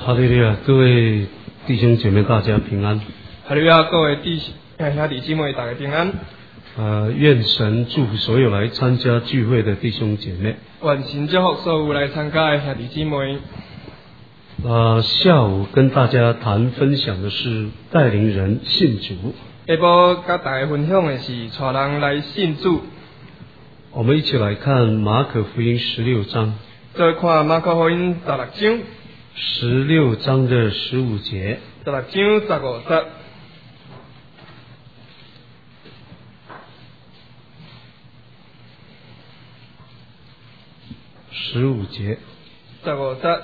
哈利路亚，各位弟兄姐妹，大家平安。 哈利路亚，各位兄弟姊妹，大家平安。 愿神祝福所有来参加聚会的弟兄姐妹。 愿神祝福所有来参加的兄弟姊妹。 下午跟大家分享的是带领人信主。 下晡跟大家分享的是带人来信主。 我们一起来看马可福音16章。 再看马可福音16章。 16章的15节。 16章15节。 15节。 15节。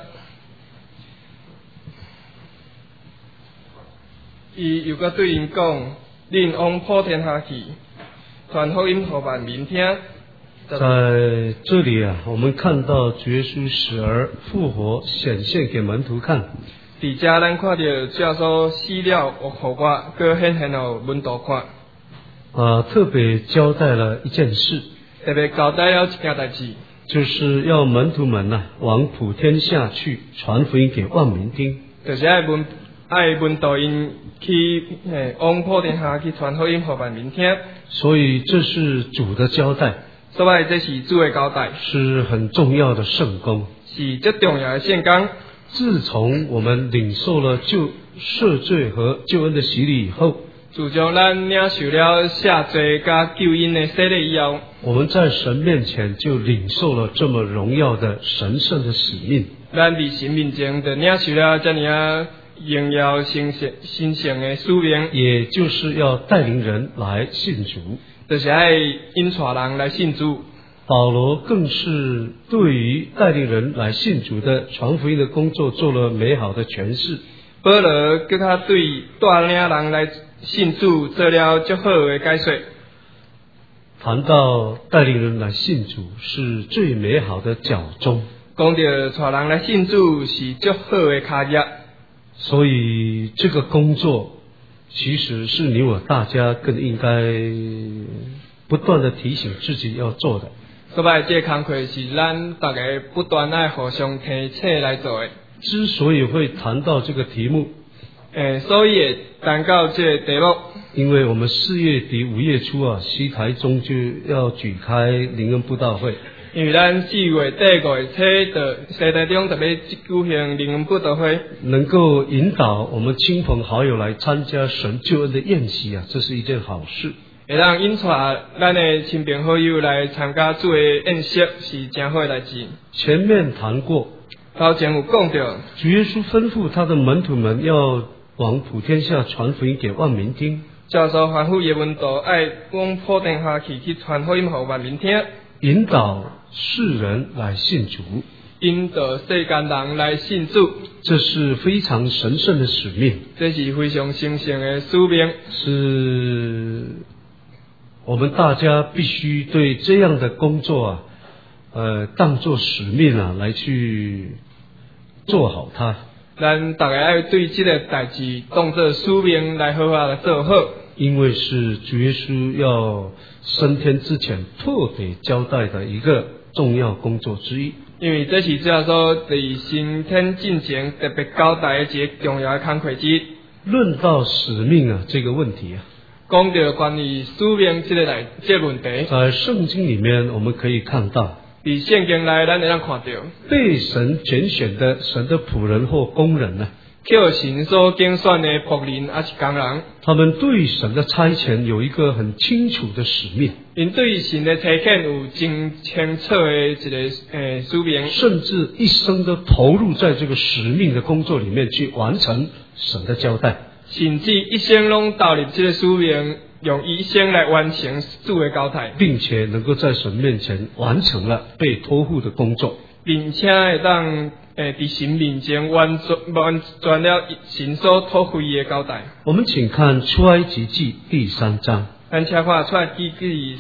伊又搁对因讲：恁往普天下去，传福音给万民听。 在这里我们看到主耶稣死而复活，显现给门徒看。 伫遮咱看到主耶稣死了，互我，搁显现给门徒看。 特别交代了一件事， 特别交代了一件代志， 就是要门徒们往普天下去，传福音给万民听。 就是爱门徒因去往普天下去传福音给万民听。所以这是主的交代。 所以这是主的交代， 是很重要的圣工， 是最重要的圣工。 自从我们领受了赦罪和救恩的洗礼以后， 自从咱领受了赦罪加救恩的洗礼以后，我们在神面前就领受了这么荣耀的神圣的使命。咱伫神面前就领受了这样荣耀神圣的使命， 也就是要带领人来信主。 就是爱引带人来信主。 保罗更是对于带领人来信主的传福音的工作做了美好的诠释。 保罗跟他对带领人来信主做了最好的解说。 谈到带领人来信主是最美好的脚踪， 讲到带人来信主是最好的脚业。 所以这个工作其实是你我大家更应该不断的提醒自己要做的。 所以这工作是咱大家不断爱互相提醒来做的。 之所以会谈到这个题目， 所以会谈到这个题目， 因为我们4月底5月初西台中就要举开灵恩布道会。 因为咱4月底5月初的西台中特别举行灵恩布道会， 能够引导我们亲朋好友来参加神救恩的宴席这是一件好事。 会让引带咱的亲朋好友来参加主的宴席是真好的代志。 前面谈过， 头前有讲到， 主耶稣吩咐他的门徒们要往普天下传福音给万民听。 教授吩咐耶门徒爱往普天下去传福音给万民听， 引导世人来信主， 引导世间人来信主， 这是非常神圣的使命， 这是非常神圣的使命， 是我们大家必须对这样的工作当作使命来去做好它。 咱大家要对这个代志当作使命来好好的做好， 因为是主耶稣要升天之前特别交代的一个重要工作之一。 因为这是主要说在升天之前特别交代的一个重要的工作之一。 论到使命这个问题讲到关于使命这个问题， 在圣经里面我们可以看到， 在圣经内咱会看到， 被神拣选的神的仆人或工人叫神所拣选的仆人还是工人， 他们对神的差遣有一个很清楚的使命， 因对神的差遣有真清楚的一个使命， 甚至一生都投入在这个使命的工作里面去完成神的交代， 甚至一生拢投入这个使命，用一生来完成主的交代， 并且能够在神面前完成了被托付的工作， 并且会当在神面前完全了神所托付的交代。 我们请看出埃及记第3章。 咱请看出埃及记第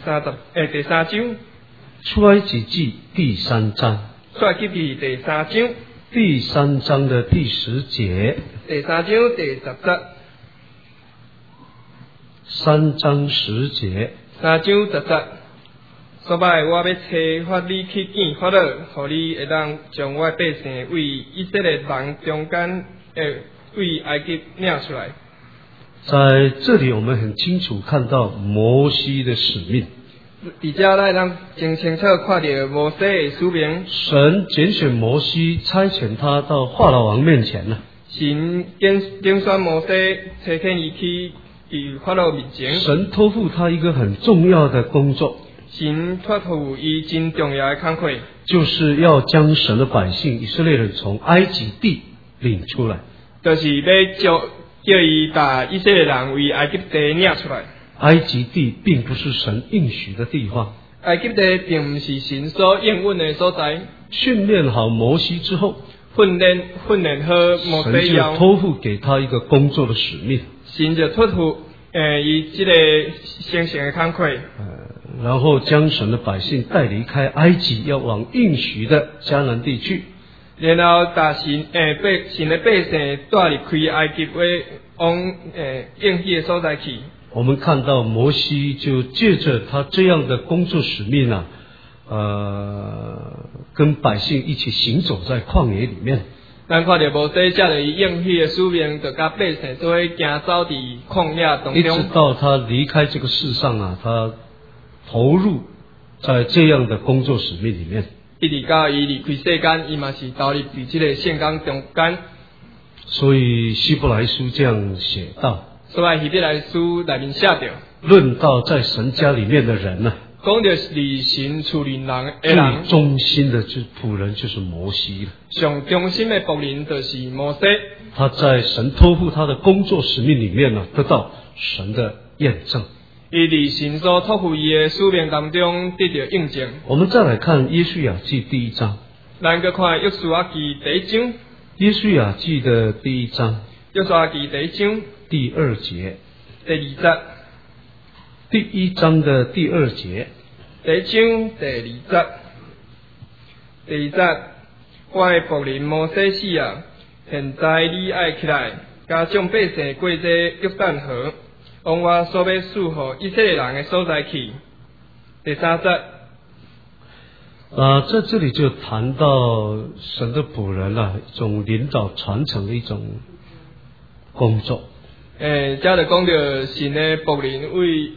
3章。 出埃及记第3章。 出埃及记第3章。 第3章的第10节。 第3章第10节。 3章10节。 3章10节。所以我要找法你去见法老，互你会当将我百姓为以色列人中间为埃及领出来。 在这里，我们很清楚看到摩西的使命。 伫遮咱能真清楚看到摩西的使命。 神拣选摩西，差遣他到法老王面前了。 神拣选摩西，差遣伊去与法老面前。 神托付他一个很重要的工作。 神托付伊真重要的工作， 就是要将神的百姓以色列人从埃及地领出来。 就是要叫伊把以色列人为埃及地领出来。 埃及地并不是神应许的地方。 埃及地并不是神所应允的所在。 训练好摩西之后， 训练好摩西以后， 神就托付给他一个工作的使命。 神就托付伊这个先行的工作。 然后将神的百姓带离开埃及，要往应许的迦南地去。 然后把神的百姓带离开埃及，往应许的所在去。 我们看到摩西就借着他这样的工作使命啊，跟百姓一起行走在旷野里面。 咱看到摩西借着伊应许的使命，就甲百姓做伙行走伫旷野当中。 一直到他离开这个世上啊，他投入在这样的工作使命里面。 一直到伊离开世间，伊嘛是投入伫这个圣工中间。 所以希伯来书这样写道。 所以希伯来书内面写着， 论到在神家里面的人呢， 讲到是神处理人最忠心的仆人就是摩西了。 上忠心的仆人就是摩西。 他在神托付他的工作使命里面呢，得到神的验证。 伊伫神所托付伊的使命当中得到印证。 我们再来看约书亚记第1章。 咱个看约书亚记第1章。 约书亚记的第1章。 约书亚记第1章第2节。 第2节。 第1章的第2节。 第1章第2节。第2节，我的仆人摩西死啊！现在你爱起来，加将百姓过这约旦河，往我所要赐予以色列人的所在去。第3节。 在这里就谈到神的仆人啊，一种领导传承的一种工作。 这就讲到神的仆人为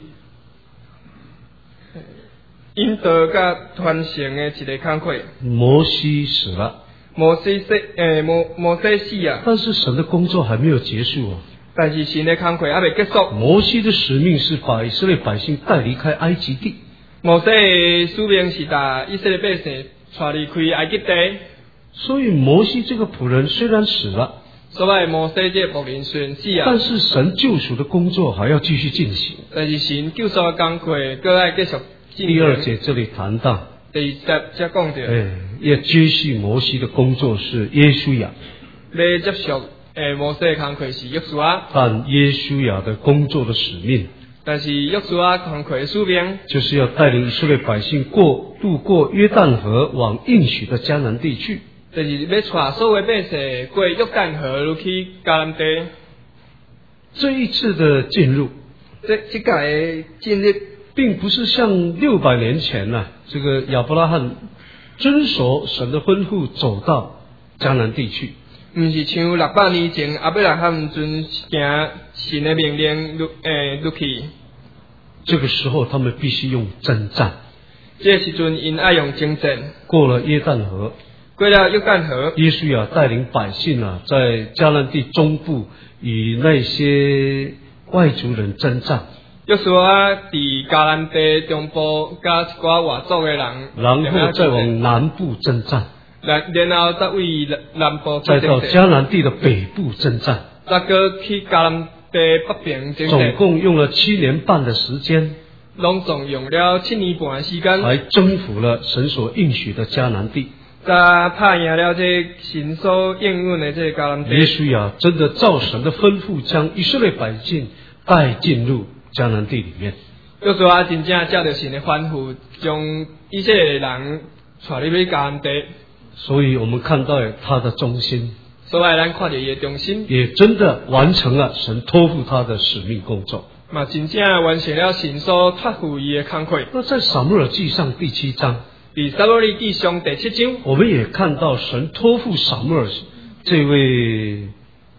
引导甲传承的一个工作。 摩西死了。 摩西死啊！ 但是神的工作还没有结束啊。 但是神的工作还没结束。 摩西的使命是把以色列百姓带离开埃及地。 摩西的使命是把以色列百姓带离开埃及地。 所以摩西这个仆人虽然死了， 所以摩西这个仆人虽然死啊， 但是神救赎的工作还要继续进行。 但是神救赎的工作搁要继续进行。 第2节这里谈到。 第2节才讲到。 要接续摩西的工作是约书亚。 要接续摩西的工作是约书亚。 但约书亚的工作的使命。 但是约书亚工作的使命，就是要带领以色列百姓渡过约旦河，往应许的迦南地去。 就是要带所有百姓过约旦河去迦南地。 这一次的进入， 这届的进入， 并不是像600年前呢，这个亚伯拉罕遵守神的吩咐走到迦南地去。 不是像600年前亚伯拉罕遵行神的命令入去。 这个时候他们必须用征战。 这时阵因爱用征战。 过了约旦河。 过了约旦河。 约书亚带领百姓啊，在迦南地中部与那些外族人征战。 约书亚伫迦南地中部加一寡外族的人。 然后再往南部征战。 然后再为南部再到迦南地的北部征战。 再个去迦南地北边征战。 总共用了7年半的时间。 拢总用了7年半的时间。 来征服了神所应许的迦南地。 再打赢了这神所应允的这迦南地。 约书亚真的照神的吩咐，将以色列百姓带进入迦南地里面。 约书亚真正照着神的吩咐，将以色列人带入去迦南地。所以我们看到他的忠心。 所以咱看到伊的忠心， 也真的完成了神托付他的使命工作。 嘛，真正完成了神所托付伊的工作。 那在撒母耳记上第7章， 撒母耳记上第7章， 我们也看到神托付撒母耳这位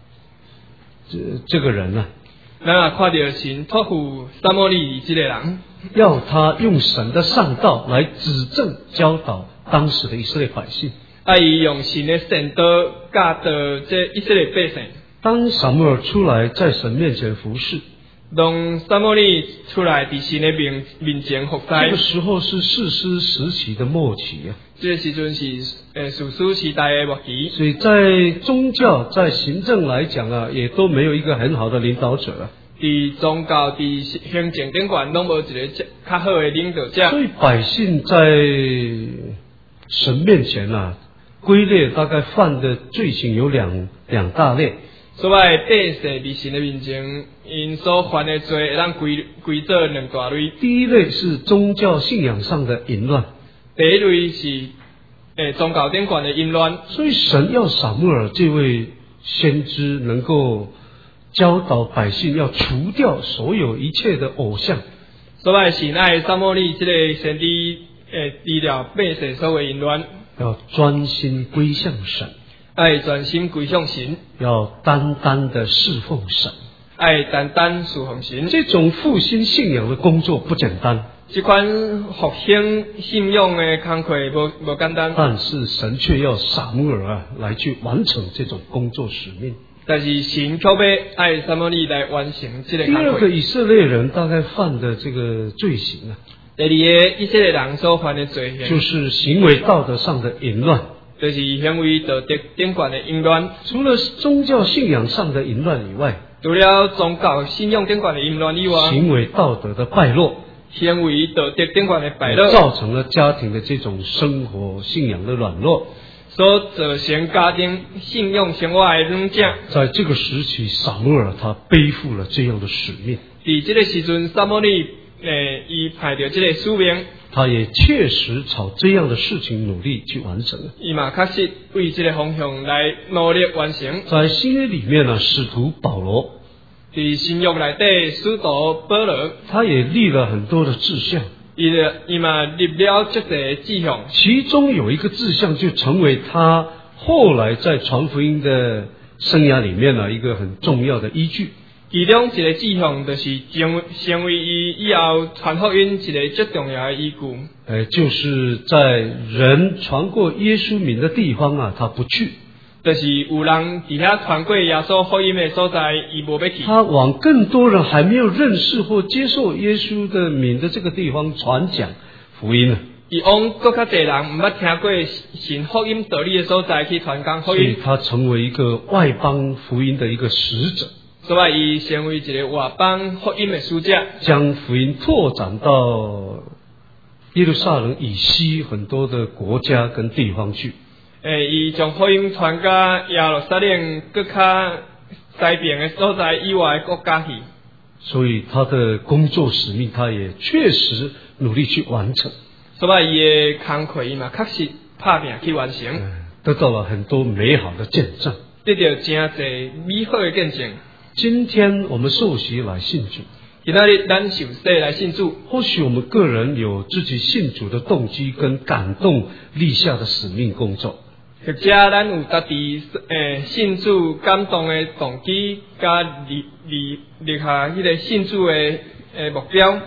这个人呢， 咱也看到神托付撒母耳这个人， 要他用神的上道来指正教导当时的以色列百姓。 伊用神的圣道教导这以色列百姓。 当撒母耳出来在神面前服侍， 当撒母耳出来在神的面前服侍， 这个时候是士师时期的末期啊。 这个时阵是士师时代的末期，所以在宗教、在行政来讲啊，也都没有一个很好的领导者啊。 在宗教、在行政顶管拢无一个较好的领导者。 所以百姓在神面前啊，归类大概犯的罪行有两大类。 所以百姓在神的面前，因所犯的罪，咱归做两大类。 第一类是宗教信仰上的淫乱。 第一类是宗教顶管的淫乱。所以神要撒母耳这位先知能够教导百姓要除掉所有一切的偶像。 所以神爱撒母耳这个先知除了百姓所有淫乱， 要专心归向神。 爱专心归向神， 要单单的侍奉神， 爱单单侍奉神。 这种复兴信仰的工作不简单， 这款复兴信仰的工作无简单。 但是神却要撒母耳啊来去完成这种工作使命。 但是神却要爱撒母耳来完成这个工作。 第二个以色列人大概犯的这个罪行啊， 第二个以色列人所犯的罪行， 就是行为道德上的淫乱。 就是行为道德顶管的淫乱。 除了宗教信仰上的淫乱以外， 除了宗教信仰顶管的淫乱以外， 行为道德的败落， 行为道德顶管的败落， 造成了家庭的这种生活信仰的软弱， 所造成家庭信仰生活的软弱。 在这个时期，撒母耳他背负了这样的使命。 在这个时阵，撒母耳伊派着这个使命。 他也确实朝这样的事情努力去完成。 伊嘛确实为这个方向来努力完成。在新约里面呢，使徒保罗， 在新约内底，使徒保罗， 他也立了很多的志向。 伊嘛立了这个志向， 其中有一个志向就成为他后来在传福音的生涯里面呢一个很重要的依据。 其中一个志向就是成为以后传福音一个最重要的依据。 就是在人传过耶稣名的地方啊，他不去。 就是有人伫遐传过耶稣福音的所在，伊无要去。 他往更多人还没有认识或接受耶稣的名的这个地方传讲福音。 伊往更较侪人唔捌听过神福音道理的所在去传讲福音。 所以他成为一个外邦福音的一个使者。 所以伊成为一个外邦福音的使者， 将福音拓展到耶路撒冷以西很多的国家跟地方去。 伊将福音传到耶路撒冷更较西边的所在以外的国家去。 所以他的工作使命，他也确实努力去完成。 所以伊的工作伊嘛确实拍拼去完成， 得到了很多美好的见证， 得到真侪美好的见证。 今天我们受洗来信主， 今仔日咱受洗来信主， 或许我们个人有自己信主的动机跟感动立下的使命工作， 或者咱有家己信主感动的动机，加立下迄个信主的目标，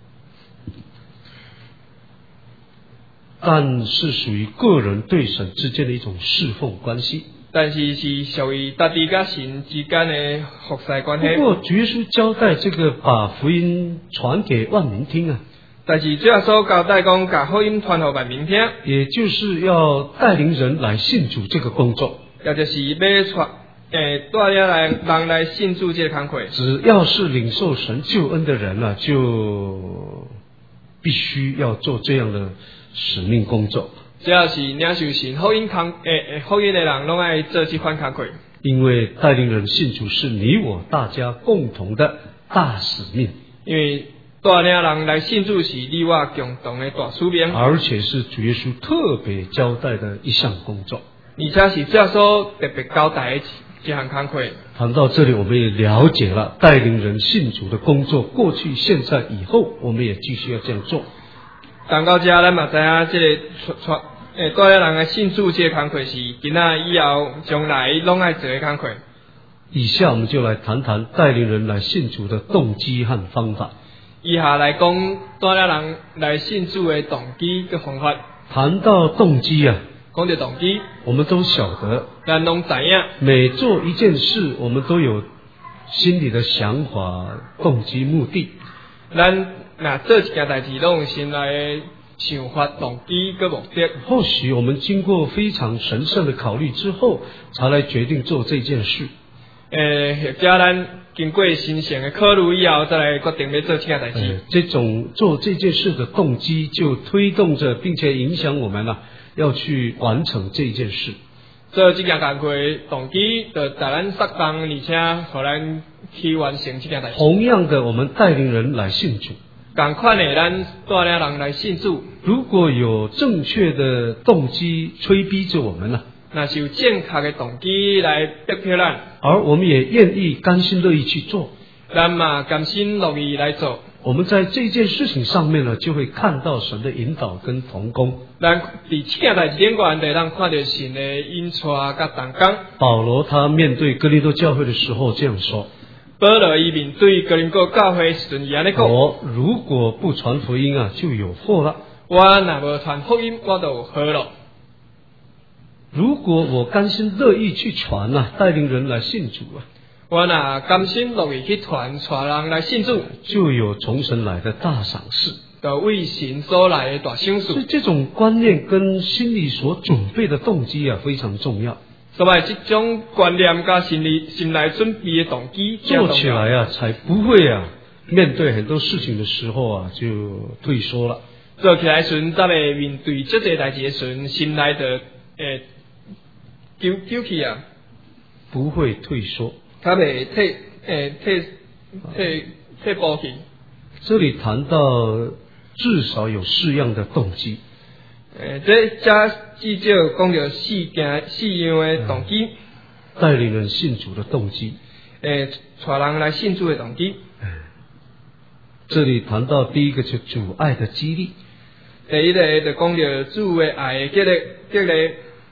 但是属于个人对神之间的一种侍奉关系。 但是是属于家己甲神之间的服侍关系。 不过主耶稣交代这个把福音传给万民听啊。 但是主耶稣交代讲，把福音传给万民听， 也就是要带领人来信主这个工作。 也就是要传带领人来信主这个工作。 只要是领受神救恩的人啊，就必须要做这样的使命工作。 只要是领受神福音福音的人，拢爱做这款工作。 因为带领人信主是你我大家共同的大使命。 因为带领人来信主是你我共同的大使命， 而且是主耶稣特别交代的一项工作。 而且是主耶稣特别交代的这项工作。 谈到这里，我们也了解了带领人信主的工作，过去、现在、以后，我们也继续要这样做。 谈到这，咱嘛知影这个带领人来信主这个工作是今仔以后将来拢爱做的工作。 以下我们就来谈谈带领人来信主的动机和方法。 以下来讲带领人来信主的动机跟方法。 谈到动机啊， 讲到动机， 我们都晓得， 咱拢知影， 每做一件事，我们都有心里的想法、动机、目的。 咱若做一件代志，拢有心内的想法、动机跟目的。 或许我们经过非常神圣的考虑之后，才来决定做这件事。 或者咱经过神圣的考虑以后，再来决定要做这件代志。 这种做这件事的动机，就推动着，并且影响我们要去完成这件事。 做这件工作的动机，就带咱适当，而且互咱去完成这件代志。 同样的，我们带领人来信主， 同款的，咱带领人来信主。 如果有正确的动机催逼着我们那是有正确的动机来逼迫咱， 而我们也愿意甘心乐意去做， 咱嘛甘心乐意来做。 我们在这件事情上面就会看到神的引导跟同工。 咱伫这件代志顶悬，咱看到神的引带甲同工。 保罗他面对哥林多教会的时候这样说： 保罗伊面对哥林多教会时阵，伊安尼讲： 我如果不传福音就有祸了。 我若无传福音，我就有祸了。 如果我甘心乐意去传带领人来信主我若甘心乐意去传人来信主， 就有从神来的大赏赐， 就为神所来的大赏赐。 所以这种观念跟心里所准备的动机非常重要。 所以这种观念加心内准备的动机， 做起来才不会面对很多事情的时候就退缩了。 做起来时，才会面对这个代志的时，心内的丢弃不会退缩， 他袂退步去。 这里谈到至少有4样的动机。 这至少讲到4样的动机。 带领人信主的动机。 带人来信主的动机。 这里谈到第一个就主爱的激励。 第一个就讲到主的爱的激励。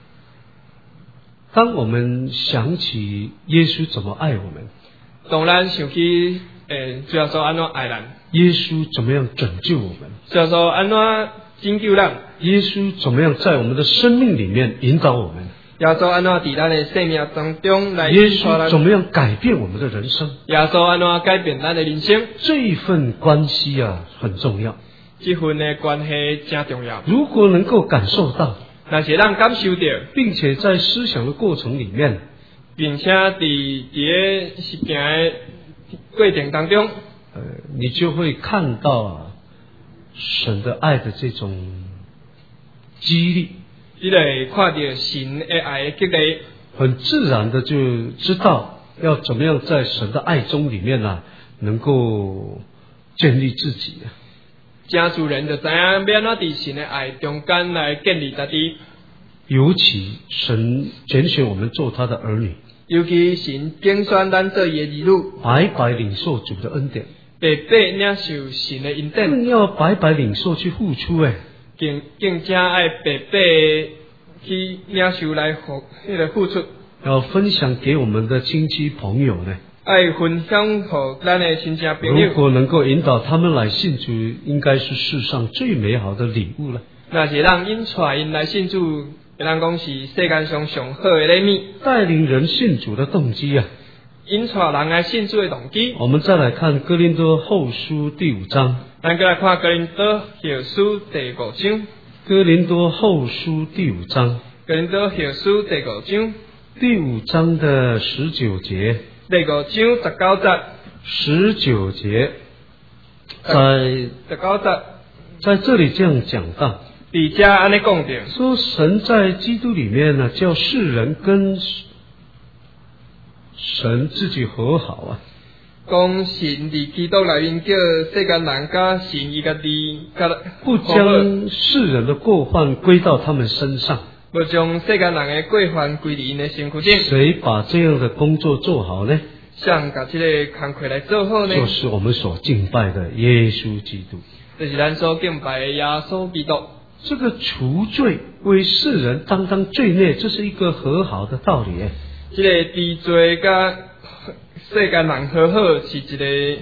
当我们想起耶稣怎么爱我们， 当咱想起主耶稣安怎爱咱， 耶稣怎么样拯救我们， 主耶稣安怎拯救咱， 耶稣怎么样在我们的生命里面引导我们， 耶稣安怎伫咱的生命当中来耶稣怎么样改变我们的人生， 耶稣安怎改变咱的人生。 这一份关系很重要， 这份的关系真重要。 如果能够感受到， 那是让感受到， 并且在思想的过程里面， 并且在实行的过程当中， 你就会看到神的爱的这种激励， 你会看到神的爱的激励， 很自然的就知道要怎么样在神的爱中里面能够建立自己。 真自然就知影要安怎伫神的爱中间来建立自己。 尤其神拣选我们做他的儿女， 尤其神拣选咱做伊的儿女， 白白领受主的恩典， 白白领受神的恩典， 更要白白领受去付出更加爱白白去领受来付出， 要分享给我们的亲戚朋友呢。 爱分享给咱的亲戚朋友。 如果能够引导他们来信主，应该是世上最美好的礼物了。 那是让引带因来信主，人讲是世界上上好的礼物。带领人信主的动机引带人来信主的动机。 我们再来看哥林多后书第5章。 咱再来看哥林多后书第5章。 哥林多后书第5章。 哥林多后书第5章。 第5章的19节。 第5章19节。 19节，在 19节， 在这里这样讲到， 伫遮安尼讲着， 说神在基督里面叫世人跟神自己和好讲神伫基督内面叫世间人甲神伊家己不将世人的过犯归到他们身上， 不将世间人的过犯归伫因的身躯顶。 谁把这样的工作做好呢？ 像把这个工作来做好呢？ 就是我们所敬拜的耶稣基督， 就是咱所敬拜的耶稣基督。 这个除罪为世人担当罪孽，这是一个和好的道理。 这个治罪甲世间人和好是一个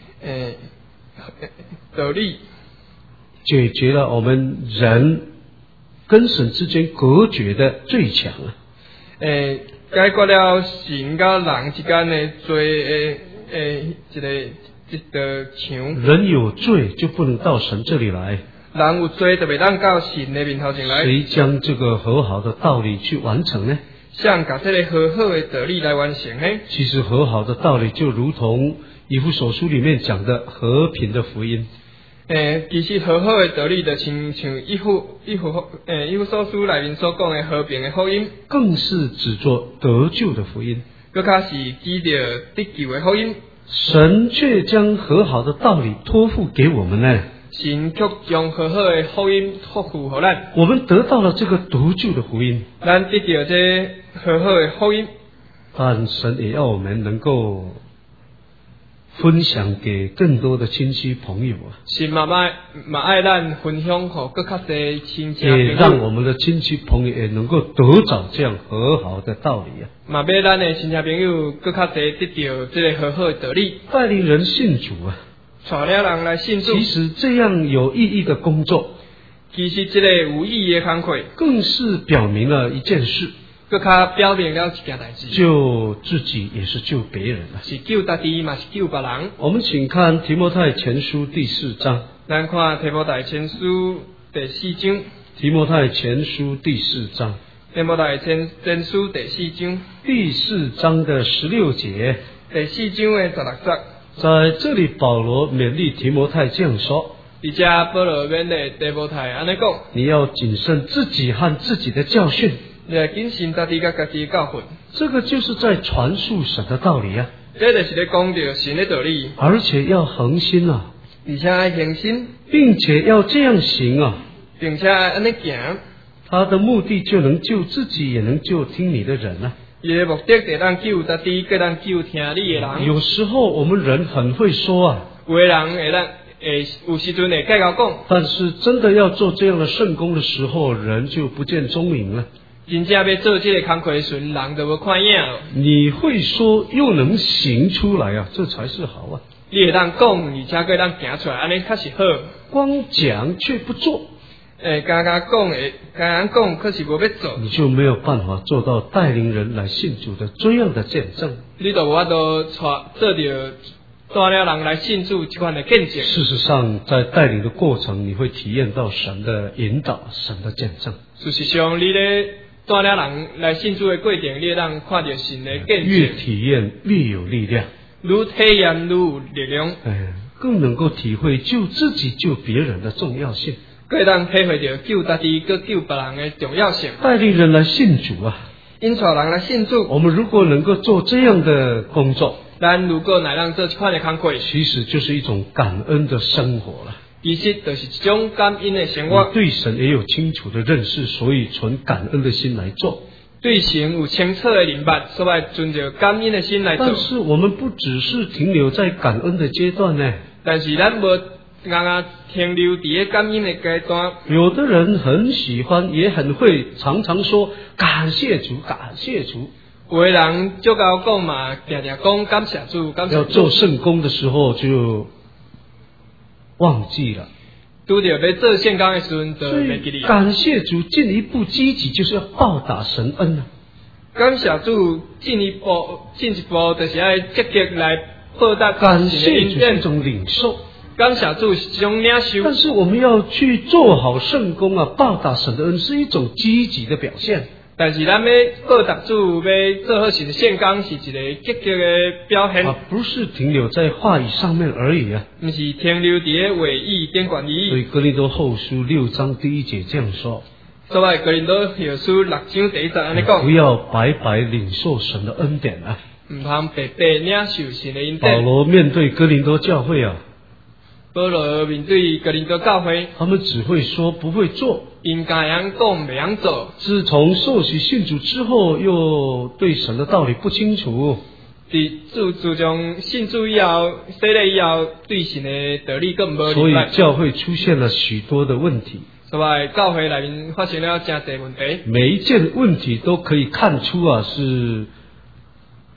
道理， 解决了我们人跟神之间隔绝的最强啊。 解决了神甲人之间的罪一道墙。 人有罪就不能到神这里来。 人有罪就袂当到神的面头前来。 谁将这个和好的道理去完成呢？ 像把这个和好的道理来完成呢？其实和好的道理就如同以弗所书里面讲的和平的福音。 其实和好的道理就亲像以弗所书内面所讲的和平的福音， 更是指作得救的福音， 更加是指着得救的福音。 神却将和好的道理托付给我们呢。 神却将和好的福音托付给咱， 我们得到了这个得救的福音， 咱得到这和好的福音。 但神也要我们能够分享给更多的亲戚朋友啊！ 是嘛爱咱分享给更较多亲戚朋友， 也让我们的亲戚朋友也能够得着这样和好的道理啊！ 嘛要咱的亲戚朋友更较多得到这个和好的道理， 带领人信主啊！ 带了人来信主。 其实这样有意义的工作， 其实这个有意义的工作， 更是表明了一件事。 更加表明了一件代志， 救自己也是救别人啊！ 是救自己嘛，是救别人。 我们请看提摩太前书第4章。 咱看提摩太前书第4章。 提摩太前书第4章。 提摩太前书第4章。 第4章的16节。 第4章的16节。 在这里，保罗勉励提摩太这样说： 而且保罗勉励提摩太安尼讲， 你要谨慎自己和自己的教训。 你要谨慎自己甲家己的教训。 这个就是在传述神的道理啊！ 这就是在讲到神的道理， 而且要恒心啊， 而且要恒心， 并且要这样行啊， 并且安尼行。 他的目的就能救自己，也能救听你的人啊。 伊的目的就让救自己，更让救听你的人。 有时候我们人很会说啊， 有的人有时阵会计较讲， 但是真的要做这样的圣工的时候，人就不见踪影了。 真正要做这个工课的时候，人就无看影了。 你会说又能行出来啊，这才是好啊！ 你会当讲，而且可以当行出来，安尼确实好。 光讲却不做， 刚讲，可是无要做， 你就没有办法做到带领人来信主的这样的见证。 你就无法度做到带了人来信主这款的见证。 事实上，在带领的过程，你会体验到神的引导，神的见证。 事实上，你咧带了人来信主的过程，你让看到神的见证。 越体验越有力量， 愈体验愈有力量。 更能够体会救自己、救别人的重要性。 更让体会到救自己、跟救别人的重要性。 带领人来信主啊， 引带人来信主。 我们如果能够做这样的工作， 咱如果来让做这款的工作， 其实就是一种感恩的生活了。 其实就是一种感恩的生活。 对神也有清楚的认识，所以存感恩的心来做。 对神有清澈的明白，所以存着感恩的心来做。 但是我们不只是停留在感恩的阶段呢。 但是咱无停留在感恩的阶段。 有的人很喜欢，也很会，常常说感谢主，感谢主。 有的人就甲我讲嘛，常常讲感谢主，感谢主。 要做圣工的时候就忘记了。 拄着要做圣工的时阵就袂记哩。 感谢主进一步积极，就是要报答神恩啊。 感谢主进一步，就是要积极来报答感谢主是一种领受。 感谢主是一种领受。 但是我们要去做好圣工啊，报答神的恩是一种积极的表现。 但是咱要报答主，要做好神的圣工，是一个积极的表现。 不是停留在话语上面而已啊。 不是停留在话语点管理。 所以哥林多后书6章第1节这样说。 所以哥林多后书6章第1节安尼讲。 不要白白领受神的恩典啊。 唔通白白领受神的恩典。 保罗面对哥林多教会啊。 保罗面对哥林多教会， 他们只会说不会做， 因家样讲袂样做。 自从受洗信主之后，又对神的道理不清楚。 自从信主以后，洗礼以后，对神的道理更无明白。 所以教会出现了许多的问题。 所以教会内面发生了真侪问题。 每一件问题都可以看出啊，是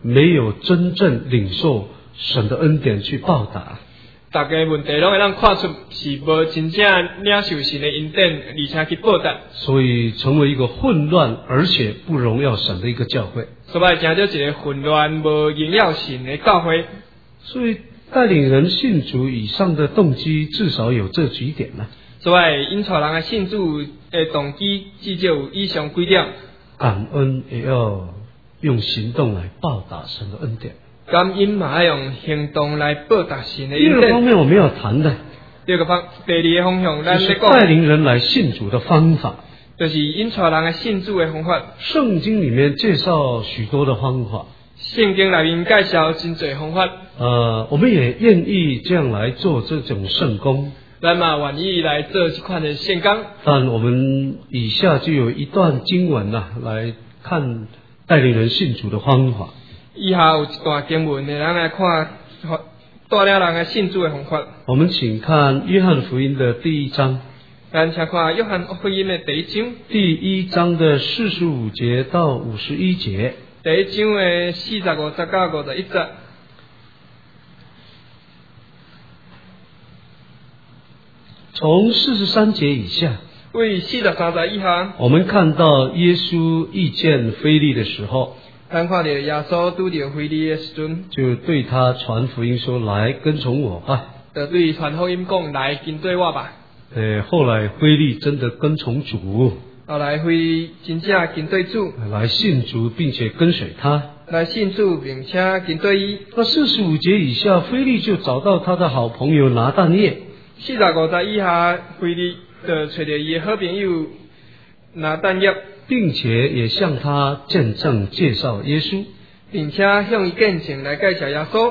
没有真正领受神的恩典去报答。 大家问题拢会让看出是无真正领受神的恩典，而且去报答， 所以成为一个混乱而且不荣耀神的一个教会。 所以成就一个混乱无荣耀神的教会。 所以带领人信主以上的动机至少有这几点呢。 所以引导人的信主的动机至少有以上几点。 感恩也要用行动来报答神的恩典。 感恩嘛要用行动来报答神的恩典。 第二个方面我们要谈的， 第二个方向，咱就是带领人来信主的方法， 就是引导人的信主的方法。 圣经里面介绍许多的方法， 圣经里面介绍真多方法。 我们也愿意这样来做这种圣工。 咱嘛愿意来做这款的圣工。 但我们以下就有一段经文来看带领人信主的方法。 以下有一段经文，咱来看带领人的信主的方法。 我们请看约翰福音的第1章。 咱请看约翰福音的第1章。 第1章的45节到51节。 第1章的45节到51节。 从43节以下， 为43节以下， 我们看到耶稣遇见腓利的时候， 咱看到耶稣拄到腓利的时阵， 就对他传福音说：“来跟从我吧。” 就对传福音讲：“来跟对我吧。” 后来腓利真的跟从主， 后来腓利真正跟对主， 来信主并且跟随他， 来信主并且跟对伊。 那45节以下，腓利就找到他的好朋友拿但业。 45节以下，腓利就找到伊的好朋友拿但业， 并且也向他见证介绍耶稣， 并且向伊见证来介绍耶稣。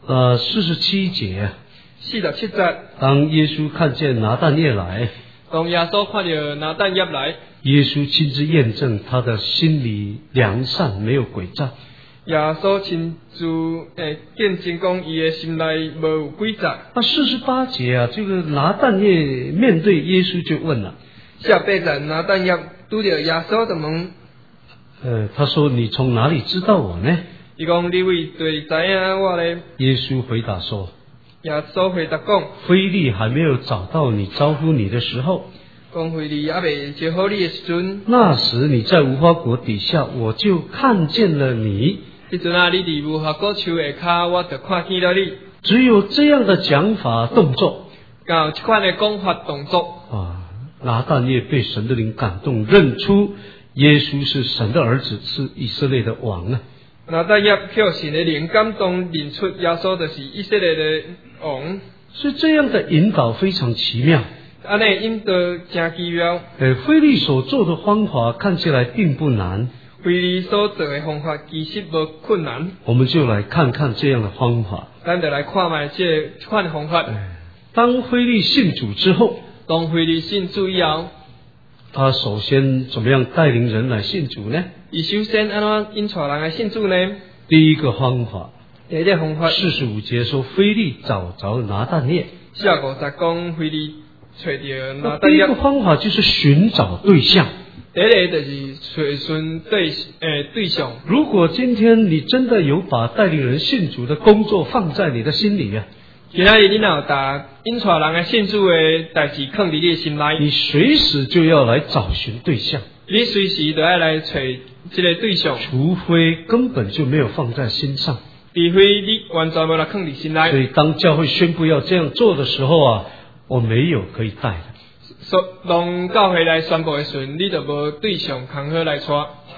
47节 ，47节， 当耶稣看见拿但业来， 当耶稣看到拿但业来， 耶稣亲自验证他的心里良善，没有诡诈。 耶稣亲自见证讲伊的心内无有诡诈。 那48节这个拿但业面对耶稣就问了 ，48节拿但业拄到耶稣就问， 他说：“你从哪里知道我呢？” 伊讲：“你为对知影我呢？” 耶稣回答说：“ 耶稣回答讲， 腓利还没有找到你招呼你的时候， 讲腓利还未招呼你的时阵， 那时你在无花果底下，我就看见了你。 迄阵你伫无花果树下骹，我就看见了你。” 只有这样的讲法动作， 有这款的讲法动作拿但业被神的灵感动，认出耶稣是神的儿子，是以色列的王啊。 拿但业被神的灵感动，认出耶稣就是以色列的王。 所以这样的引导非常奇妙。 安尼引导真奇妙。 腓利所做的方法看起来并不难。 腓利所做的方法其实无困难。 我们就来看看这样的方法。 咱就来看卖这款方法。 当腓利信主之后， 当腓利信主以后， 他首先怎么样带领人来信主呢？ 伊首先安怎引导人来信主呢？ 第一个方法， 第一个方法 45节说腓利找着拿但业。 45节讲腓利找到拿但业。 第一个方法就是寻找对象。 第一个就是找寻对象。 如果今天你真的有把带领人信主的工作放在你的心里今仔日你若有把引导人的信主的代志放伫你的心内， 你随时就要来找寻对象。 你随时都要来找这个对象， 除非根本就没有放在心上， 除非你完全没来放伫心内。 所以当教会宣布要这样做的时候我没有可以带的。 当教会来宣布的时候，你就无对象刚好来带。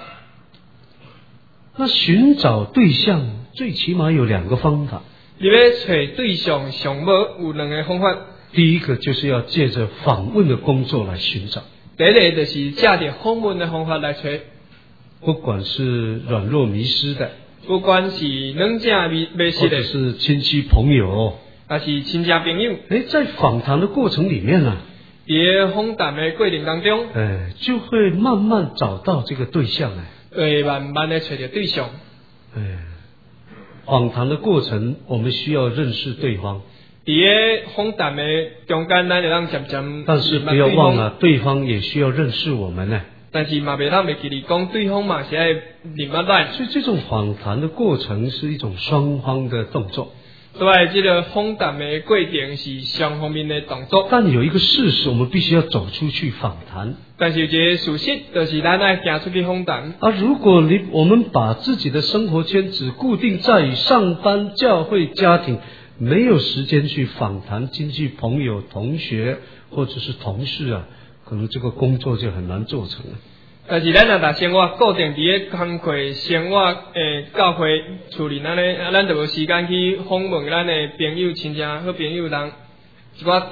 那寻找对象最起码有2个方法。 你要找对象，上无有2个方法。 第一个就是要借着访问的工作来寻找。 第一个就是借着访问的方法来找。 不管是软弱迷失的， 不管是软弱迷失的， 或者是亲戚朋友， 还是亲戚朋友， 在访谈的过程里面在访谈的过程当中， 就会慢慢找到这个对象会慢慢的找到对象。 访谈的过程，我们需要认识对方。 在访谈的中间，咱就让渐渐， 但是不要忘了，对方也需要认识我们但是嘛，袂当袂记你讲对方嘛是爱立马来。 所以这种访谈的过程是一种双方的动作。 所以这个访谈的过程是双方面的动作。 但有一个事实，我们必须要走出去访谈。 但是有一个事实，就是咱爱行出去访谈。 如果我们把自己的生活圈只固定在于上班、教会、家庭，没有时间去访谈亲戚、朋友、同学或者是同事啊，可能这个工作就很难做成了。 但是咱若把生活固定伫个工课、生活教会处理，咱就无时间去访问咱的朋友、亲戚、好朋友人，一寡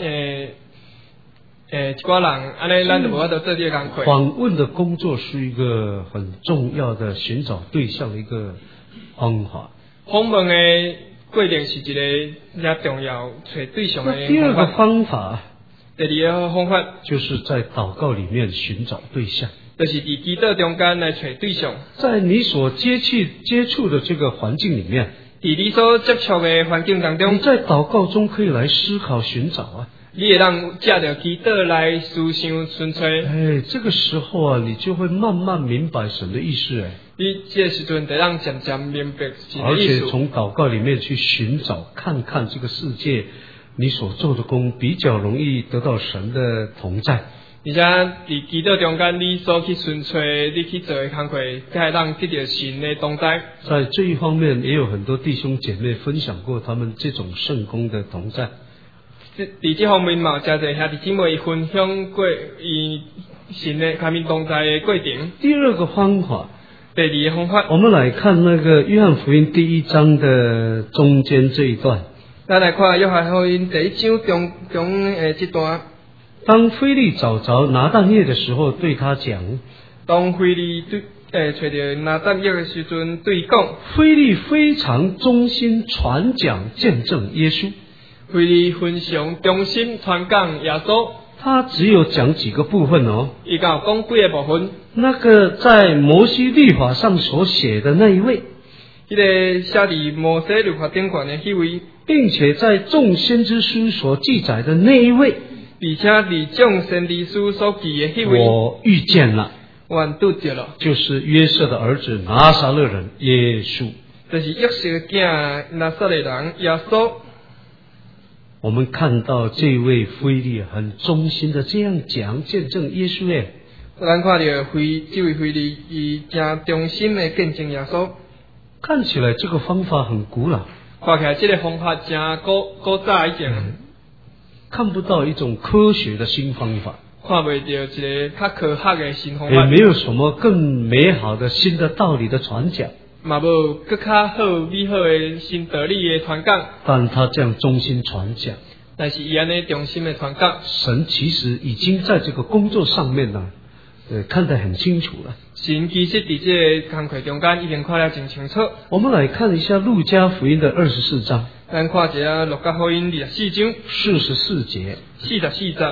人，安尼咱就无法度做这个工课。 访问的工作是一个很重要的寻找对象的一个方法。 访问的过程是一个较重要找对象的方法。 第二个方法， 第二个方法就是在祷告里面寻找对象。 就是伫祈祷中间来找对象， 在你所接触的这个环境里面， 伫你所接触的环境当中， 你在祷告中可以来思考寻找啊。 你会让借着祈祷来思想寻找。 这个时候啊，你就会慢慢明白神的意思。 你这时阵得让渐渐明白神的意思。 而且从祷告里面去寻找，看看这个世界，你所做的工比较容易得到神的同在。 而且伫祈祷中间，你所去寻找、你去做的工课，才会让得到神的同在。 在这一方面，也有很多弟兄姐妹分享过他们这种圣工的同在。 伫这方面嘛，真侪兄弟姊妹分享过伊神的他们同在的过程。 第二个方法， 第二个方法， 我们来看那个约翰福音第1章的中间这一段。 咱来看约翰福音第1章中这段。 当腓利找着拿但业的时候，对他讲。 当腓利找着拿但业的时阵，对讲。 腓利非常忠心传讲见证耶稣。 腓利非常忠心传讲耶稣。 他只有讲几个部分哦。 伊讲几个部分。 那个在摩西律法上所写的那一位。 迄个写伫摩西律法顶悬的迄位， 并且在众先知书所记载的那一位。 而且伫众先知书所记的迄位， 我遇见了， 我拄着了， 就是约瑟的儿子拿撒勒人耶稣， 就是约瑟的囝拿撒勒人耶稣。 我们看到这位腓利很忠心的这样讲见证耶稣耶。 咱看到这位腓利，伊真忠心的见证耶稣。 看起来这个方法很古老， 看起来这个方法真古早以前。 看不到一种科学的新方法， 看不到一个较科学的新方法， 也没有什么更美好的新的道理的传讲， 嘛无更较好美好的新道理的传讲。 但他这样忠心传讲， 但是伊安尼忠心的传讲， 神其实已经在这个工作上面呢，看得很清楚了。 神其实伫这个工课中间已经看了真清楚。 我们来看一下路加福音的24章。 咱看一下路加福音24章 44节。 44节。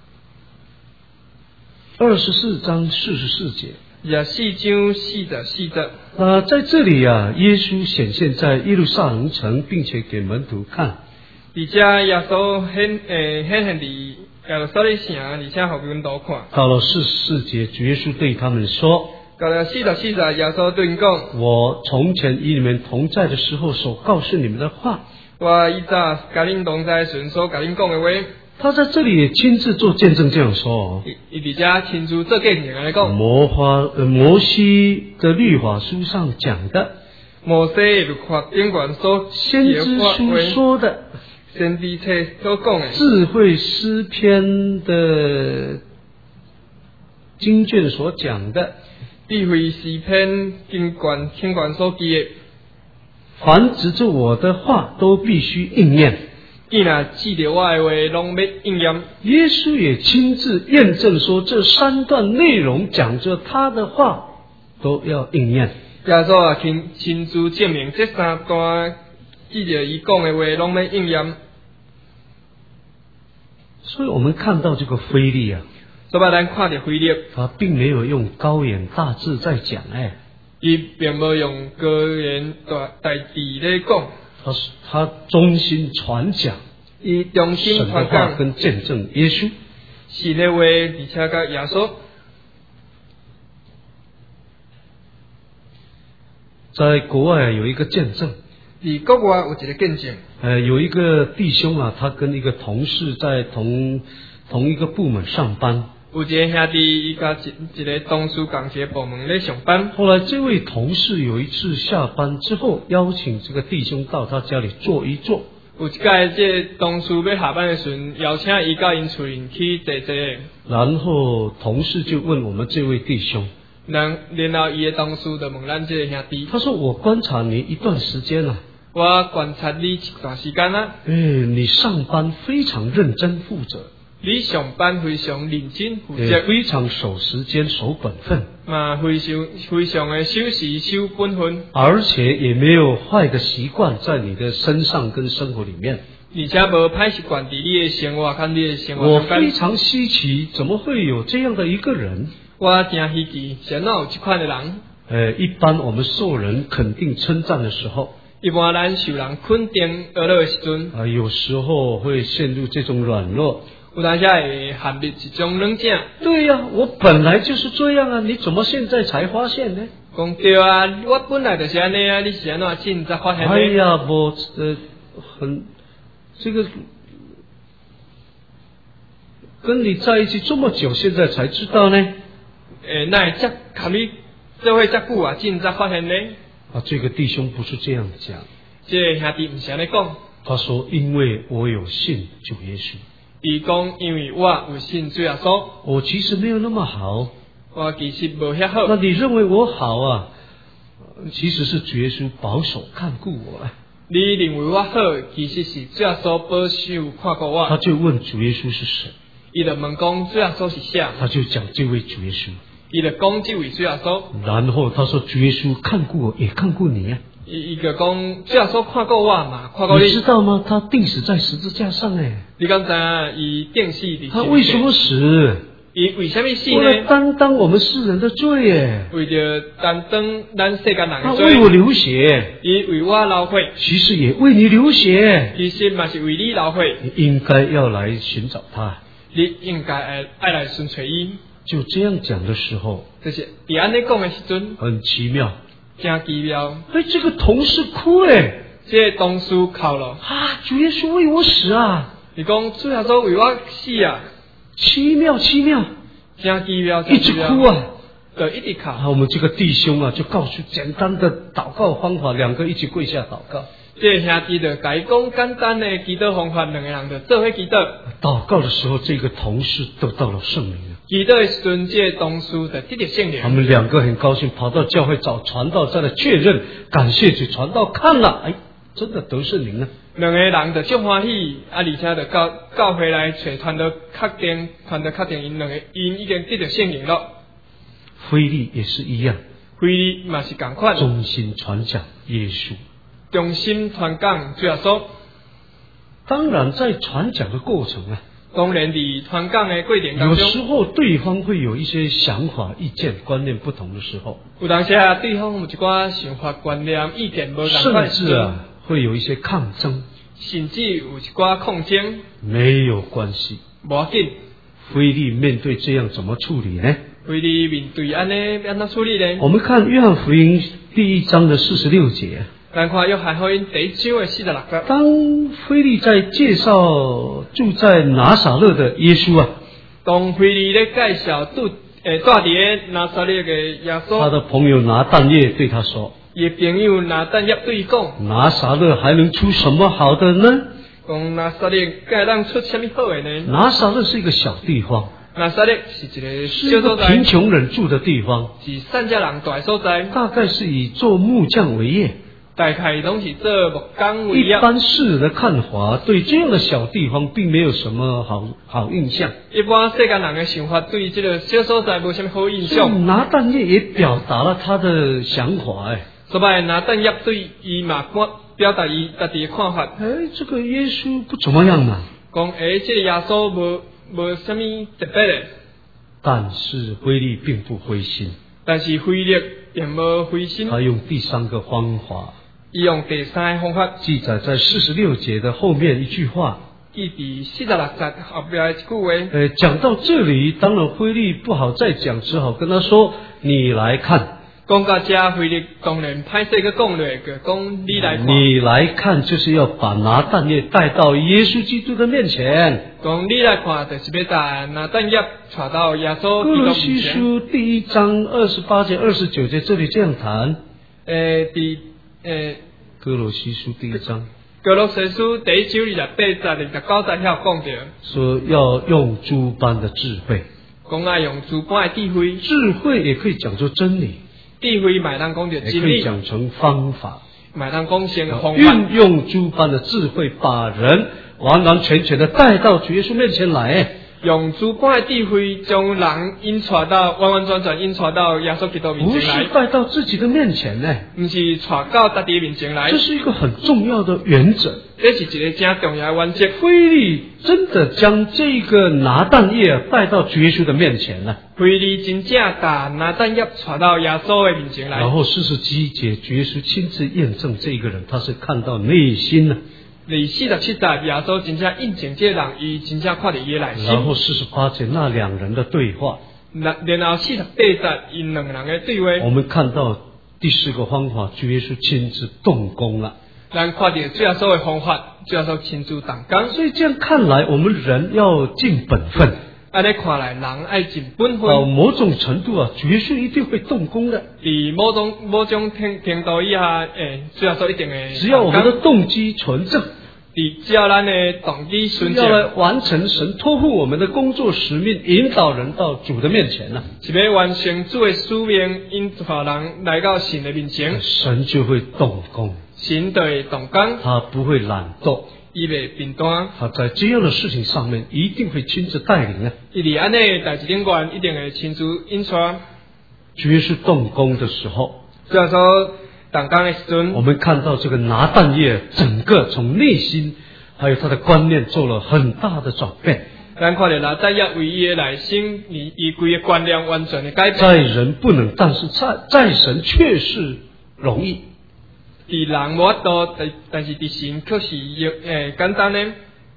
24章44节。 24章44节。 在这里啊，耶稣显现在耶路撒冷城，并且给门徒看。 而且耶稣显现伫耶路撒冷城，而且互门徒看。 到了44节，主耶稣对他们说。 到了44节，耶稣对因讲： 我从前与你们同在的时候所告诉你们的话。 我以早甲恁同在时所甲恁讲的话。 他在这里也亲自做见证，这样说。 伊伫遮亲自做见证来讲。 摩西的律法书上讲的。 摩西律法顶悬所先知书说的。 先知册所讲的。 智慧诗篇的经卷所讲的。 智慧诗篇经卷所记的。 凡指着我的话都必须应验。 伊若记着我的话，拢要应验。 耶稣也亲自验证说，这3段内容讲着他的话都要应验。 耶稣也亲自证明这3段记着伊讲的话，拢要应验。 所以我们看到这个腓利啊， 所以咱看到腓利， 他并没有用高言大志在讲伊并无用高言大志来讲。 他忠心传讲， 伊忠心传讲跟见证耶稣， 神的话，而且甲耶稣。 在国外有一个见证， 在国外有一个见证。 有一个弟兄啊，他跟一个同事在同一个部门上班。 有一个兄弟，伊甲一个同事同一个部门咧上班。 后来这位同事有一次下班之后，邀请这个弟兄到他家里坐一坐。 有一届，这同事要下班的时候，邀请伊到因厝里去坐坐。 然后同事就问我们这位弟兄， 然后伊的同事就问咱这个兄弟， 他说：“我观察你一段时间了。” 我观察你一段时间啦。 你上班非常认真负责。 你上班非常认真负责， 非常守时间、守本分， 非常的守时、守本分， 而且也没有坏的习惯在你的身上跟生活里面。 而且无歹习惯在你的生活跟你的生活。 我非常稀奇，怎么会有这样的一个人？ 我真稀奇，怎哪有这款的人？ 一般我们受人肯定称赞的时候， 一般咱受人肯定娱乐的时阵， 有时候会陷入这种软弱。 有当下会陷入一种冷静。 对呀，我本来就是这样啊，你怎么现在才发现呢？ 讲对啊，我本来就是安尼啊，你是安怎现在发现呢？ 哎呀，我这个跟你在一起这么久，现在才知道呢。 那会这跟你做伙这久啊，现在发现呢？ 这个弟兄不是这样讲。 这个兄弟不是安尼讲。 他说：“因为我有信主耶稣。” 伊讲，因为我有信主耶稣。 我其实没有那么好。 我其实无遐好。 那你认为我好啊？其实是主耶稣保守看顾我。 你认为我好，其实是主耶稣保守看顾我。 他就问主耶稣是谁？ 伊就问讲主耶稣是谁？ 他就讲这位主耶稣。 伊就讲这位主耶稣。然后他说主耶稣看顾我，也看顾你啊。 伊就讲主耶稣看顾我嘛，看顾你。 你知道吗？他钉死在十字架上哎。 你敢知伊钉死伫？ 他为什么死？ 伊为什么死呢？ 为了担当我们世人的罪耶。 为着担当咱世间人的罪。 他为我流血。 伊为我流血。 其实也为你流血。 其实嘛是为你流血。 你应该要来寻找他。 你应该爱来寻找伊。 就这样讲的时候， 就是伊安尼讲的时阵， 很奇妙。 真奇妙！ 这个同事哭哎， 这个同事哭了。 主耶稣为我死啊！ 你讲主耶稣为我死啊！ 奇妙，奇妙， 真奇妙， 一直哭啊， 就一直哭。 我们这个弟兄啊，就告诉简单的祷告方法，两个一起跪下祷告。 这兄弟就甲伊讲简单的祈祷方法，两个人就做伙祈祷。 祷告的时候，这个同事得到了圣灵。 祈祷的时阵，这同事就得到圣灵。 他们两个很高兴，跑到教会找传道，再来确认，感谢主，传道看了，真的得圣灵了。 两个人就足欢喜，而且就教会来找传道确定，因已经得到圣灵了。 腓利也是一样， 腓利嘛是同款， 忠心传讲耶稣， 忠心传讲主耶稣。 当然，在传讲的过程啊。 当然，在传讲的过程当中， 有时候对方会有一些想法、意见、观念不同的时候， 有当时对方有一寡想法、观念、意见不同， 甚至会有一些抗争， 甚至有一寡抗争。 没有关系， 无要紧。 腓利面对这样怎么处理呢？ 腓利面对安怎处理呢？ 我们看约翰福音第1章的46节。 咱看约翰福音第1章的46节。 当腓利在介绍住在拿撒勒的耶稣啊， 当腓利咧介绍住在拿撒勒的耶稣， 他的朋友拿但业对他说：“ 伊朋友拿但业对伊讲， 拿撒勒还能出什么好的呢？ 讲拿撒勒该能出什么好的呢？ 拿撒勒是一个小地方。” 拿撒勒是一个贫穷人住的地方， 是善家人住的所在， 大概是以做木匠为业。 大概都是做木工为业。 一般世人的看法，对这样的小地方并没有什么好印象。 一般世间人的想法对这个小所在没什么好印象。 拿但业也表达了他的想法， 所以拿但业对伊嘛表达伊家己的看法。 这个耶稣不怎么样嘛？ 讲这个耶稣无什么特别的。 但是腓利并不灰心。 但是腓利并无灰心。 他用第3个方法。 伊用第3个方法。 记载在46节的后面一句话。 记伫46节后边一句话。 讲到这里，当然腓利不好再讲，只好跟他说：“你来看。” 讲到这，菲利当然歹势个讲落个，讲你来看。 你来看，就是要把拿但业带到耶稣基督的面前。 讲你来看，就是要把拿但业带到耶稣哥罗基督面西前。 书第1章28节、29节，这里这样谈。哥罗西书第1章。 哥罗西书第1章28节、29节遐讲到， 说要用诸般的智慧。 讲要用诸般的智慧。 智慧也可以讲作真理。 智慧买当讲到真理， 也可以讲成方法， 买当讲成方法， 运用诸般的智慧，把人完完全全的带到主耶稣面前来。 用诸般的智慧，将人引带到完完全全引带到耶稣基督面前来， 不是带到自己的面前呢， 不是带到自己面前来。 这是一个很重要的原则， 这是一个真重要的原则。 腓利真的将这个拿但业带到主耶稣的面前了。 腓利真正把拿但业带到耶稣的面前来。 然后47节，主耶稣亲自验证这个人，他是看到内心了。 47节，耶稣真正印证这个人，伊真正看到伊的内心。 然后48节，那两人的对话。 然后48节，因两人的对话。 我们看到第4个方法，主耶稣亲自动工了。 咱看到主耶稣的方法，主耶稣亲自动工。 所以这样看来，我们人要尽本分。 按你看来，人爱尽本分。 到某种程度啊，主耶稣一定会动工的。 某种程度以下，主耶稣一定会。 只要我们的动机纯正， 只要咱的动机纯正， 要来完成神托付我们的工作使命，引导人到主的面前了。 是要完成主的使命，引导人来到神的面前， 神就会动工。 神就会动工， 他不会懒惰。 伊袂变单， 他在这样的事情上面一定会亲自带领啊！ 伊伫安尼代志顶管一定会亲自引带。 主耶稣动工的时候， 主耶稣动工的时阵， 我们看到这个拿但业整个从内心还有他的观念做了很大的转变。 咱看到拿但业为伊的内心，伊规个观念完全的改变。 在人不能，但是在神却是容易。 伫人无法度，但是伫神却是简单的。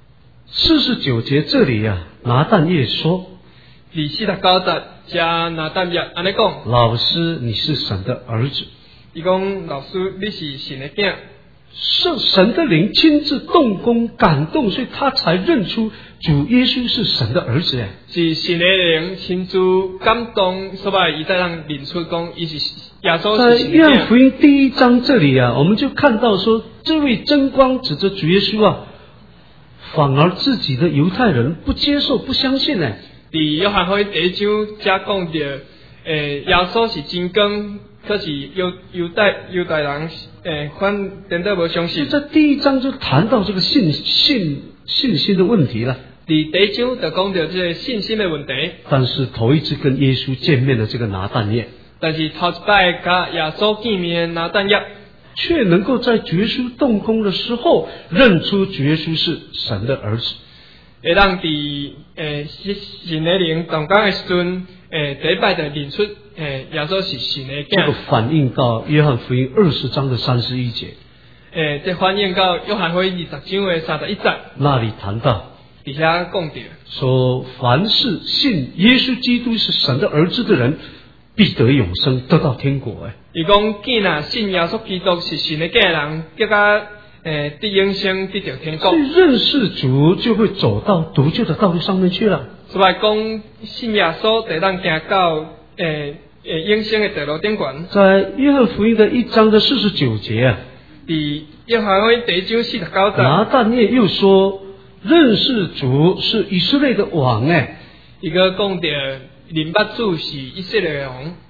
49节这里啊，拿但业说， 第49节，加拿但业安尼讲， 老师，你是神的儿子。 伊讲，老师，你是神的囝。 是神的灵亲自动工感动，所以他才认出主耶稣是神的儿子。 是神的灵亲自感动，所以伊才让认出讲，伊是耶稣是神的在约翰福音第1章这里啊，我们就看到说，这位真光指着主耶稣啊，反而自己的犹太人不接受、不相信呢。 伫约翰福音第1章才讲到，耶稣是真光。可是犹太人，反真的无相信。 在第1章就谈到这个信心的问题了。 第1章就讲到这个信心的问题。 但是头一次跟耶稣见面的这个拿但业， 但是头一摆跟耶稣见面拿但业， 却能够在主耶稣动工的时候认出主耶稣是神的儿子。 会让伫神的灵动工的时阵，第一摆就认出。耶稣是神的囝。 这个反映到约翰福音20章的31节。 这反映到约翰福音20章的31节。 那里谈到， 底下讲到， 说凡是信耶稣基督是神的儿子的人，必得永生，得到天国。 伊讲，既然信耶稣基督是神的囝人，结果得永生，得到天国。 所以认识主就会走到得救的道路上面去了。 所以讲，信耶稣得让行到永生的道路顶管。在约翰福音的1章的49节啊， 伫约翰福音第1章49节， 拿但业又说，认识主是以色列的王。 伊个讲到认捌主是以色列的王，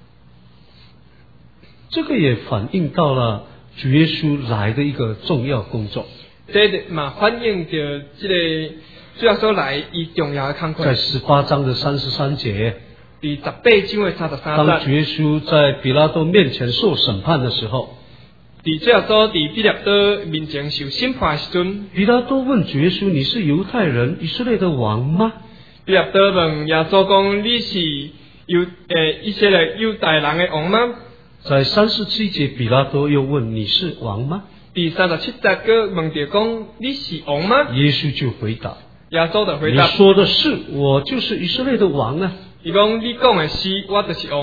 这个也反映到了主耶稣来的一个重要工作。 这嘛反映到这个主耶稣来伊重要的工作。 在18章的33节。 第18章的33节， 当主耶稣在比拉多面前受审判的时候， 主耶稣在比拉多面前受审判的时阵， 比拉多问主耶稣：“你是犹太人以色列的王吗？” 比拉多问耶稣讲：“你是以色列犹太人的王吗？” 在37节，比拉多又问：“你是王吗？” 第37节个问到讲：“你是王吗？” 耶稣就回答：“ 耶稣就回答：“ 你说的是，我就是以色列的王啊。” 伊讲：“你讲的是，我就是王。”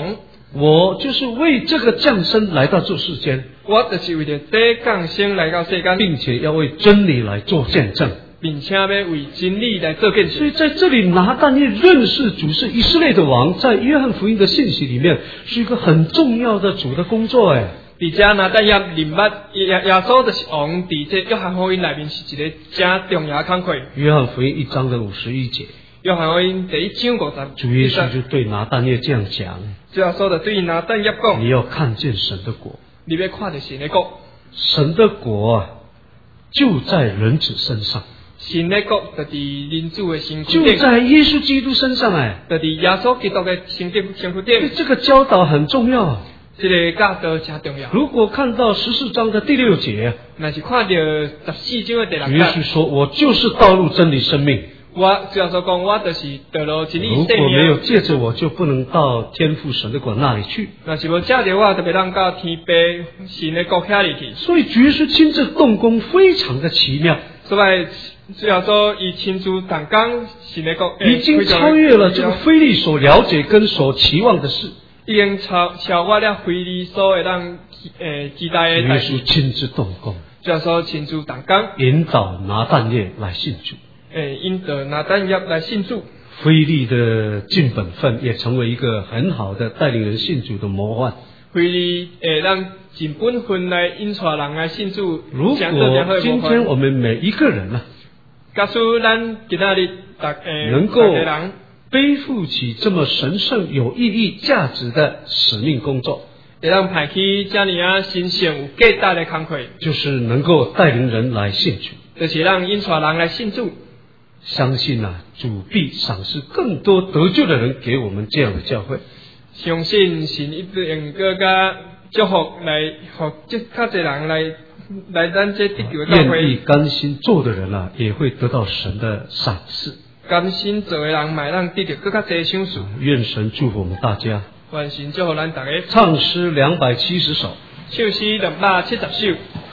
我就是为这个降生来到这世间， 我就是为了这降生来到世间， 并且要为真理来做见证， 并且要为真理来做见证。 所以在这里，拿但业认识主是以色列的王，在约翰福音的信息里面是一个很重要的主的工作。 而且拿但业明白耶稣就是王，在这约翰福音里面是一个真重要的工作。 约翰福音1章的51节。 约翰福音第1章50。 主耶稣就对拿但业这样讲： 主耶稣就对拿但业讲， 你要看见神的国。 你要看见神的国。 神的国就在人子身上。 神的国就在人子的身躯就在耶稣基督身上就在耶稣基督的身躯顶。这个教导很重要。 这个教导真重要。 如果看到14章的第6节， 那是看到14章的第6节。 耶稣说：“我就是道路、真理、生命。” 主要说讲，我就是道路、真理、生命。 如果没有借着我，就不能到天父神的国那里去。 那是无借着我，就不能到天父神的国遐里去。 所以主耶稣亲自动工，非常的奇妙。 所以主要说，以亲自动工，神的国已经超越了这个非利所了解跟所期望的事。 已经超越了非利所会让期待的。 耶稣亲自动工， 主要说亲自动工， 引导拿但业来信主。 引导拿但业来信主。 非利的尽本分也成为一个很好的带领人信主的模范。 非利让尽本分来引带人来信主。 如果今天我们每一个人假使咱今仔日能够背负起这么神圣、有意义、价值的使命工作， 会让派去这样神圣有价值的工作， 就是能够带领人来信主， 就是让引带人来信主。 相信主必赏赐更多得救的人给我们这样的教会。 相信神一定更加祝福来，和较多人来咱这地球的教会。 愿意甘心做的人也会得到神的赏赐。 甘心做的人，买让得到更加多赏赐。 愿神祝福我们大家。 愿神祝福咱大家。 唱诗270首， 唱诗270首。